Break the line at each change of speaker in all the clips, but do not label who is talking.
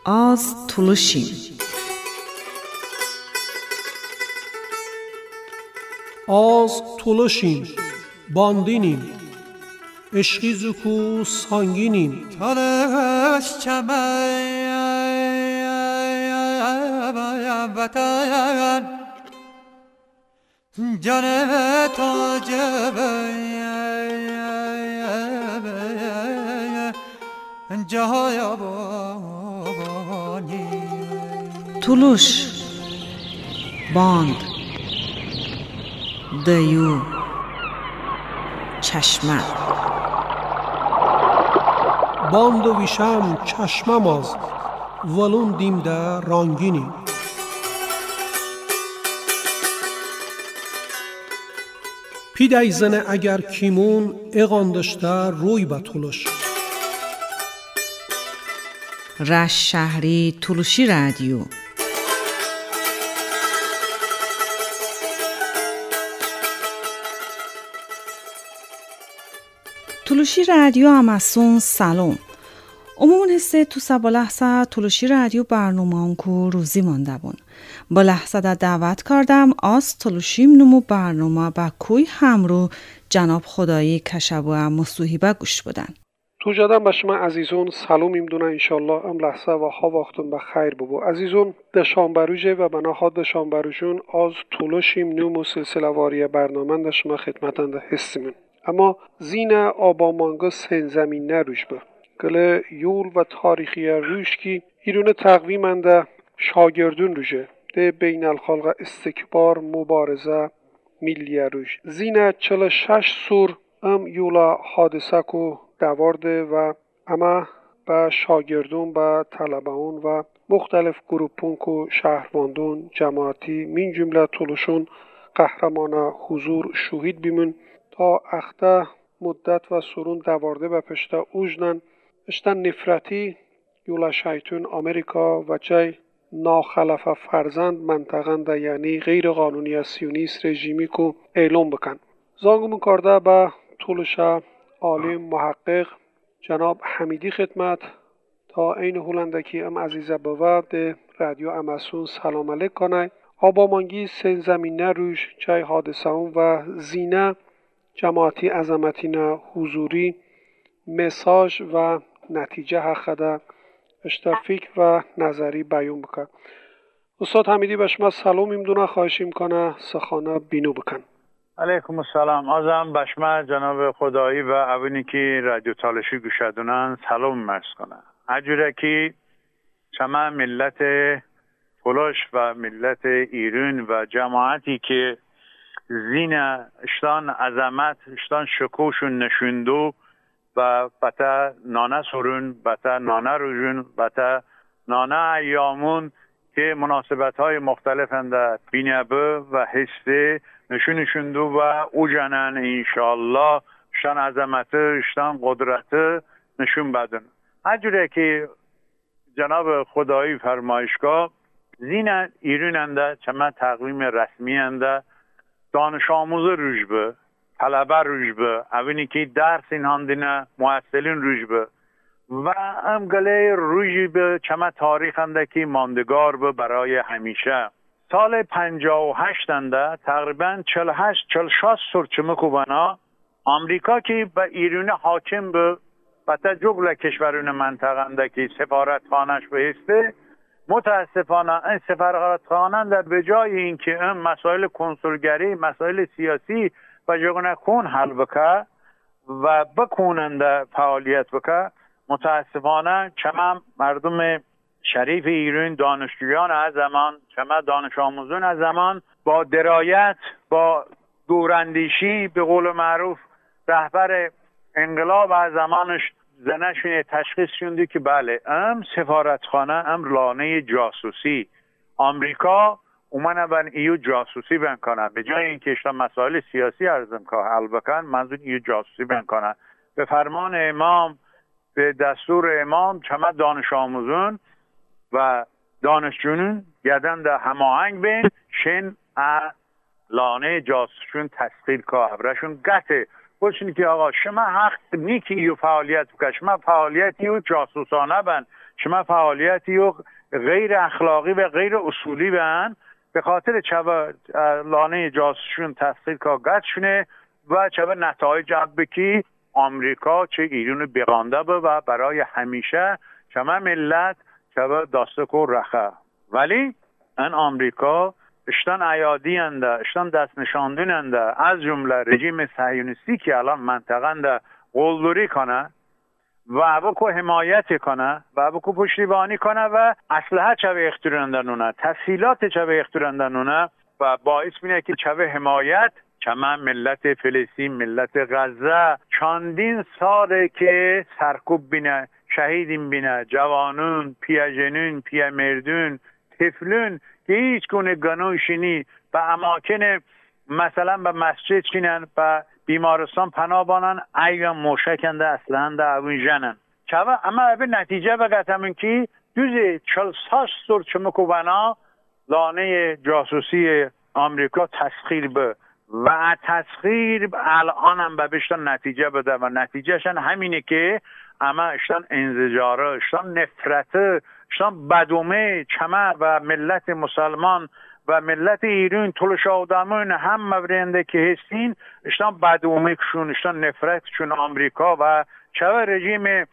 Az tuluşim.
Az tuluşim, bandinیم، عشقی زکو سانگینیم.
تلش چمن وطن جان تاج جهانی.
Tuluş, باند، دیو، چشمه.
باند و ویشم چشمم از، ولون دیمده رانگینیم. پیدای زنه اگر کیمون اغاندشته روی به تولش.
رش شهری تولوشی رادیو. تولوشی رادیو اماسون سلام. عموماً هسته تو سبا لحظه تولوشی رادیو برنامه که روزی مانده بون. با لحظه دا دعوت کردم از تولوشیم نمو برنامه با کوی همرو جناب خدایی کشبو مصوحیبه گوش بودن.
تو جدن بشما عزیزون سلام ایمدونه انشالله ام لحظه و ها وقتون بخیر ببو. عزیزون دشانبروجه و بناها دشانبروجون از تولوشیم نمو سلسله واری برنامه دشما خدمتنده هستیمون. اما زین آبامانگا سن زمین نروش به گله یول و تاریخی روش کی ایرون تقویمنده شاگردون روشه ده بین الخلق استکبار مبارزه ملی روش زین 46 سور ام یولا حادثه کو دوارده و اما به شاگردون به طلبهون و مختلف گروپون کو شهرواندون جماعتی من جمله طولشون قهرمان حضور شهید بیمون تا اخته مدت و سرون دوارده و پشت اوجنن اشتن نفرتی یولا شیطون امریکا و جای ناخلف فرزند منطقه یعنی غیر قانونی سیونیست رژیمی کو اعلام بکن. زانگمون کرده به طولش عالم محقق جناب حمیدی خدمت تا این هولندکی ام عزیزه بود رادیو اماسون سلام علیک کنه. آبامانگی سن زمینه روش جای حادثه و زینه جماعتی عظمتین حضوری مساج و نتیجه حقده اشتفیک و نظری بیان بکن. استاد حمیدی به شما سلام میمدونه خواهشیم کنه سخانه بینو بکن.
علیکم السلام. ازم به شما جناب خدایی و اوینی که رادیو تالشی گوشدونن سلام مرز کنه. اجوره که شما ملت فلوش و ملت ایران و جماعتی که زین اشتان عظمت اشتان شکوشون نشوندو و بتا نانه سرون بتا نانه روژون بتا نانه ایامون که مناسبت های مختلف انده بینبه و حسه نشوندو و او جنن انشاءالله اشتان عظمت اشتان قدرت نشون بدن. هرجوره که جناب خدایی فرمایشگاه زین ایران انده چما تقویم رسمی انده دانش آموز روش به طلبه روش به اوینی که درس این هندینه محصلین روش به و امگله روشی به چما تاریخ انده که ماندگار به برای همیشه. سال 58 انده تقریبا 46 سرچمه کوبانا امریکا که به ایران حاکم به بتا جغل کشورون منطقه انده که سفارتخانهش بهسته متاسفانه این سفارتخانه در به جای اینکه این مسائل کنسولگری مسائل سیاسی و جگونه کن حل بکه و بکننده فعالیت بکه متاسفانه چما مردم شریف ایران دانشجویان از زمان چما دانش آموزان از زمان با درایت با دوراندیشی به قول معروف رهبر انقلاب از زمانش زنشون تشخیص شونده که بله ام سفارتخانه ام لانه جاسوسی امریکا اومنه بن ایو جاسوسی بکنه به جای اینکه اشتا مسائل سیاسی ارزم که حل بکن منظور ایو جاسوسی بکنه به فرمان امام به دستور امام چما دانش آموزون و دانشجویان گردن در هماهنگ بین شن لانه جاسوسشون تسخیر که ابرشون گته باشین که آقا شما حق نیکی یو فعالیت بکن شما فعالیتی و جاسوسانه بن شما فعالیتی و غیر اخلاقی و غیر اصولی بن به خاطر چه لانه جاسوسیون تسخیر که گذشونه و چه نتایج بکی آمریکا چه ایران بغانده به و برای همیشه شما ملت چه داسته که رخه. ولی این آمریکا اشتان عیادی انده، اشتان دست نشاندن انده، از جمله رژیم صهیونیستی که الان منطقه انده قلدری کنه و بکو حمایت کنه و بکو پشتیبانی کنه و اسلحه چه اختیارندنونه، تسهیلات چه اختیارندنونه و باعث بینه که چه حمایت چما ملت فلسطین، ملت غزه چندین ساله که سرکوب بینه، شهیدین بینه، جوانون، پیاجنون، پیامردون، طفلون که هیچ گونه گناهی به اماکن مثلا به مسجد چینن به بیمارستان پناه بانن ایوان موشکنده اصلا ده اون جنن اما به نتیجه بگتمون که دوزی 46 سال چمکو بنا لانه جاسوسی آمریکا تسخیر به و تسخیر الان هم به بشتن نتیجه بده و نتیجهشن همینه که اما اشتان انزجاره، اشتان نفرته، اشتان بدومه چمه و ملت مسلمان و ملت ایران طولش آدمون هم مورنده که هستین اشتان بدومه کشون، اشتان نفرت کشون آمریکا و چه رژیم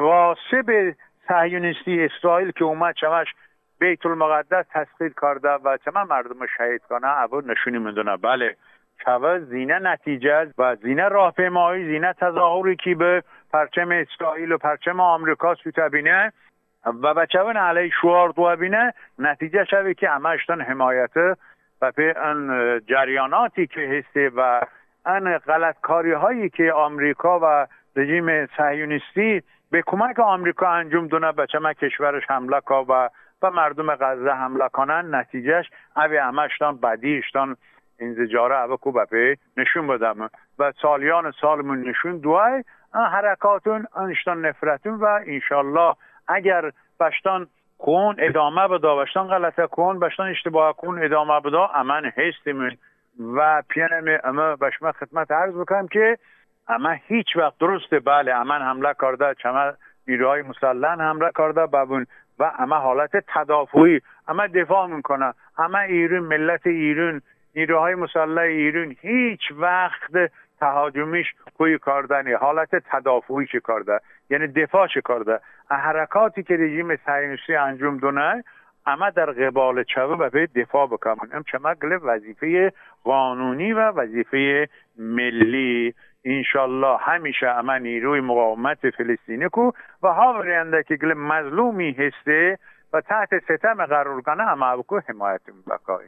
غاصب صهیونیستی اسرائیل که اومد چمش بیت المقدس تسخیر کرده و چمه مردم شهید کنه ابو نشونی مندونه. بله چه زینه نتیجه و زینه راهپیمایی، زینه تظاهری که به پرچم اسرائیل و پرچم آمریکا سوتبینه و بچه‌ون علی شعار دو بینه نتیجه شوی که همشتن حمایت و به ان جریاناتی که هسته و ان غلطکاری هایی که آمریکا و رژیم صهیونیستی به کمک آمریکا انجام دونه بچه کشورش حمله کا و به مردم غزه حمله کنن نتیجهش اوی همشتن بدیشتن انزجاره اوه کو بپی نشون بدم و سالیان سالمون نشون دوای حرکاتون انشتان نفرتون و انشالله اگر بشتان کون ادامه بدا بشتان غلطه کون بشتان اشتباه کون ادامه بدا امن هستیمون و پیانم اما بشما خدمت عرض بکنم که اما هیچ وقت درسته. بله امن حمله کرده چما نیروهای مسلح حمله کرده ببون و اما حالت تدافعی اما دفاع میکنه اما ایران ملت ایران نیروهای مسلح ایران هیچ وقت تهاجمیش کوی کردنی حالت تدافعی چه کرده یعنی دفاع چه کرده حرکاتی که رژیم صهیونیستی انجام دونه اما در قبال چوه به دفاع بکنن ام چمگل وظیفه قانونی و وظیفه ملی انشالله همیشه اما نیروی مقاومت فلسطینی کو و هاورینده که گل مظلومی هسته و تحت ستم قرار کنه اما بکو حمایت بکا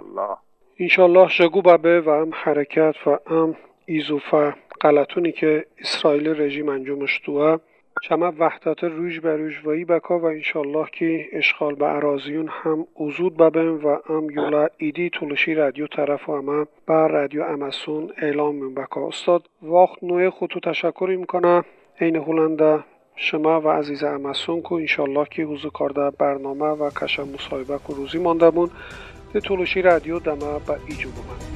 انشالله شگو بابه و هم حرکت و هم ایزوفه غلطونی که اسرائیل رژیم انجامش دوه شما وحدت روش به روش وی بکا و انشالله که اشغال به اراضیون هم وزود ببین و هم یولا ایدی طولشی رادیو طرف و همه بر رادیو اماسون اعلام بکا. استاد وقت نوع خودتو تشکر میکنه این هولنده شما و عزیز اماسون که انشالله که حضور کرده برنامه و کش مصاحبه که روزی مانده بون به طولشی رادیو دمه به ایجو بمن.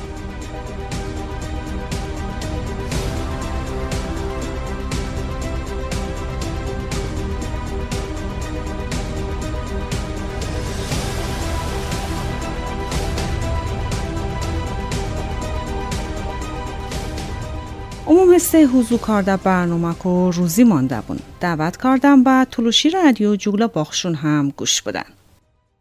عموم هسته حضور کرده برنامه که روزی مانده بون دعوت کردم به طولشی رادیو جولا باخشون هم گوش بدن.